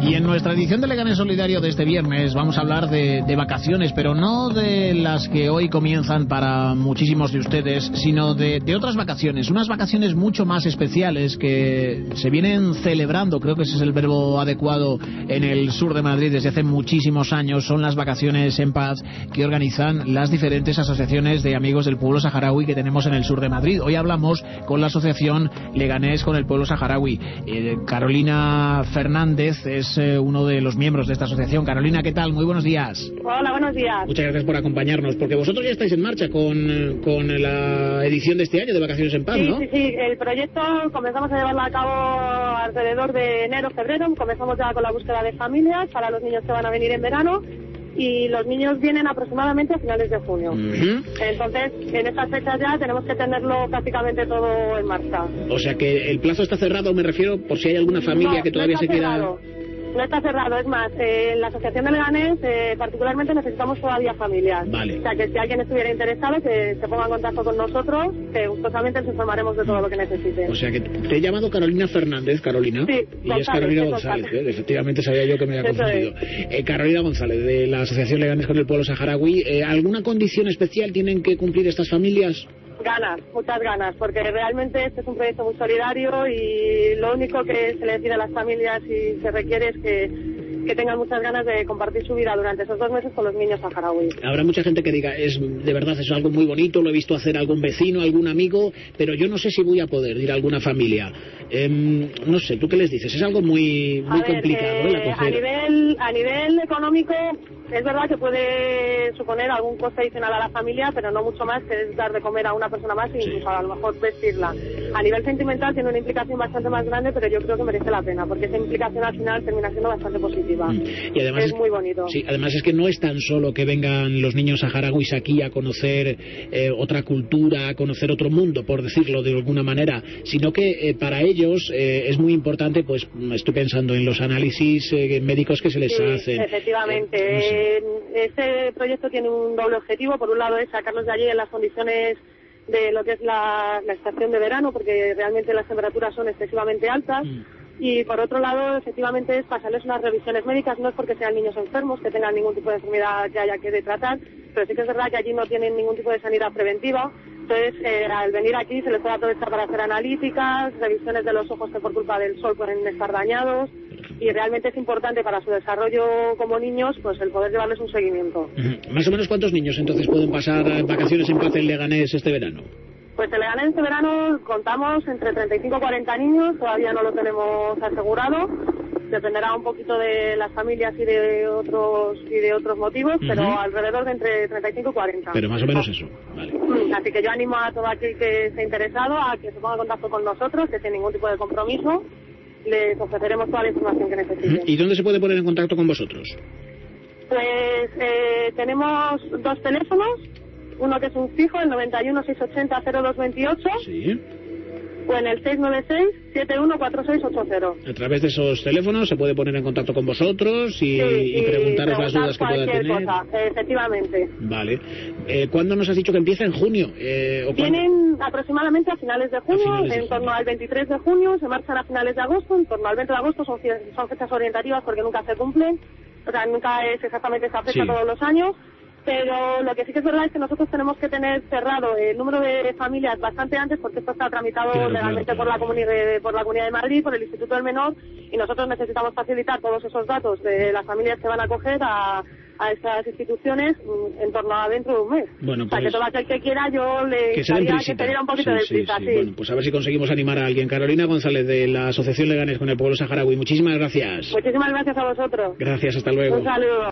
Y en nuestra edición de Leganés Solidario de este viernes vamos a hablar de vacaciones, pero no de las que hoy comienzan para muchísimos de ustedes, sino de otras vacaciones, unas vacaciones mucho más especiales que se vienen celebrando, creo que ese es el verbo adecuado, en el sur de Madrid desde hace muchísimos años. Son las vacaciones en paz que organizan las diferentes asociaciones de amigos del pueblo saharaui que tenemos en el sur de Madrid. Hoy hablamos con la asociación Leganés con el pueblo saharaui. Carolina Fernández es uno de los miembros de esta asociación. Carolina, ¿qué tal? Muy buenos días. Hola, buenos días. Muchas gracias por acompañarnos, porque vosotros ya estáis en marcha con la edición de este año de Vacaciones en Paz, sí, ¿no? Sí, el proyecto comenzamos a llevarlo a cabo alrededor de enero, febrero. Comenzamos ya con la búsqueda de familias para los niños que van a venir en verano. Y los niños vienen aproximadamente a finales de junio. Entonces, en estas fechas ya tenemos que tenerlo prácticamente todo en marcha. O sea que el plazo está cerrado, me refiero, por si hay alguna familia que todavía se queda... No está cerrado, es más, en la asociación de Leganés particularmente necesitamos todavía familias. Vale. O sea que si alguien estuviera interesado que se ponga en contacto con nosotros, que gustosamente les informaremos de todo lo que necesiten. O sea que te he llamado Carolina Fernández, Carolina. Sí, y es Carolina González. Efectivamente sabía yo que me había confundido. Carolina González, de la asociación Leganés con el pueblo saharaui. ¿Alguna condición especial tienen que cumplir estas familias? Ganas, muchas ganas, porque realmente este es un proyecto muy solidario y lo único que se le pide a las familias y se requiere es que tengan muchas ganas de compartir su vida durante esos 2 meses con los niños saharauis. Habrá mucha gente que diga, de verdad es algo muy bonito, lo he visto hacer algún vecino, algún amigo, pero yo no sé si voy a poder ir a alguna familia. No sé, ¿tú qué les dices? Es algo muy complicado, a nivel económico es verdad que puede suponer algún coste adicional a la familia, pero no mucho más, que es dar de comer a una persona más e incluso a lo mejor vestirla. A nivel sentimental tiene una implicación bastante más grande, pero yo creo que merece la pena, porque esa implicación al final termina siendo bastante positiva. Y además es muy bonito. Sí, además es que no es tan solo que vengan los niños saharauis aquí a conocer otra cultura, a conocer otro mundo, por decirlo de alguna manera, sino que para ellos es muy importante, pues estoy pensando en los análisis médicos que se les hacen. Efectivamente. Este proyecto tiene un doble objetivo. Por un lado es sacarlos de allí en las condiciones de lo que es la estación de verano, porque realmente las temperaturas son excesivamente altas. Y por otro lado, efectivamente, es pasarles unas revisiones médicas. No es porque sean niños enfermos, que tengan ningún tipo de enfermedad que haya que tratar, pero sí que es verdad que allí no tienen ningún tipo de sanidad preventiva. Entonces, al venir aquí se les puede aprovechar para hacer analíticas, revisiones de los ojos que por culpa del sol pueden estar dañados. Y realmente es importante para su desarrollo como niños, pues el poder llevarles un seguimiento. ¿Más o menos cuántos niños entonces pueden pasar vacaciones en paz en Leganés este verano? Pues en Leganés este verano contamos entre 35 y 40 niños, todavía no lo tenemos asegurado. Dependerá un poquito de las familias y de otros motivos, pero alrededor de entre 35 y 40. Pero más o menos eso, vale. Así que yo animo a todo aquel que esté interesado a que se ponga en contacto con nosotros, que sin ningún tipo de compromiso les ofreceremos toda la información que necesiten. ¿Y dónde se puede poner en contacto con vosotros? Pues tenemos 2 teléfonos, uno que es un fijo, el 91 680 0228. Sí. O en el 696-714680. A través de esos teléfonos se puede poner en contacto con vosotros y preguntaros las dudas que pueda tener. Cosa, efectivamente. Vale. ¿Cuándo nos has dicho que empieza? ¿En junio? Vienen aproximadamente a finales de junio, en torno al 23 de junio, se marchan a finales de agosto, en torno al 20 de agosto, son fechas orientativas porque nunca se cumplen, o sea, nunca es exactamente esa fecha todos los años. Pero lo que sí que es verdad es que nosotros tenemos que tener cerrado el número de familias bastante antes, porque esto está tramitado legalmente por la Comunidad de Madrid, por el Instituto del Menor, y nosotros necesitamos facilitar todos esos datos de las familias que van a acoger a estas instituciones en torno a dentro de un mes. Bueno, pues, o sea, que todo aquel que quiera, yo le gustaría que se diera un poquito de prisa. Bueno, pues a ver si conseguimos animar a alguien. Carolina González, de la Asociación Leganés con el pueblo saharaui. Muchísimas gracias. Muchísimas gracias a vosotros. Gracias, hasta luego. Un saludo.